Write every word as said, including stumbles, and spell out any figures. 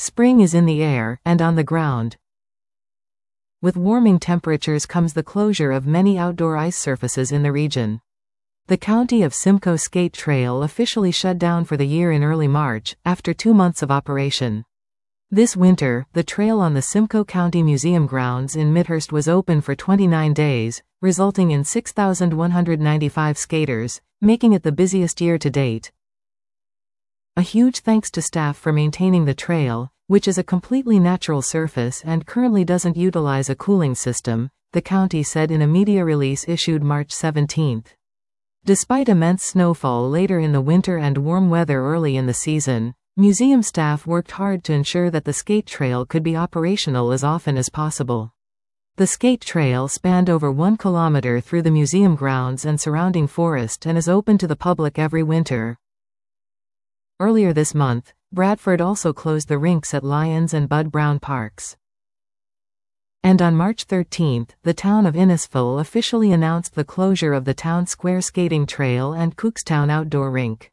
Spring is in the air, and on the ground. With warming temperatures comes the closure of many outdoor ice surfaces in the region. The County of Simcoe Skate Trail officially shut down for the year in early March, after two months of operation. This winter, the trail on the Simcoe County Museum grounds in Midhurst was open for twenty-nine days, resulting in six thousand one hundred ninety-five skaters, making it the busiest year to date. A huge thanks to staff for maintaining the trail, which is a completely natural surface and currently doesn't utilize a cooling system, the county said in a media release issued March seventeenth. Despite immense snowfall later in the winter and warm weather early in the season, museum staff worked hard to ensure that the skate trail could be operational as often as possible. The skate trail spanned over one kilometer through the museum grounds and surrounding forest and is open to the public every winter. Earlier this month, Bradford also closed the rinks at Lyons and Bud Brown parks. And on March thirteenth, the town of Innisfil officially announced the closure of the Town Square Skating Trail and Cookstown Outdoor Rink.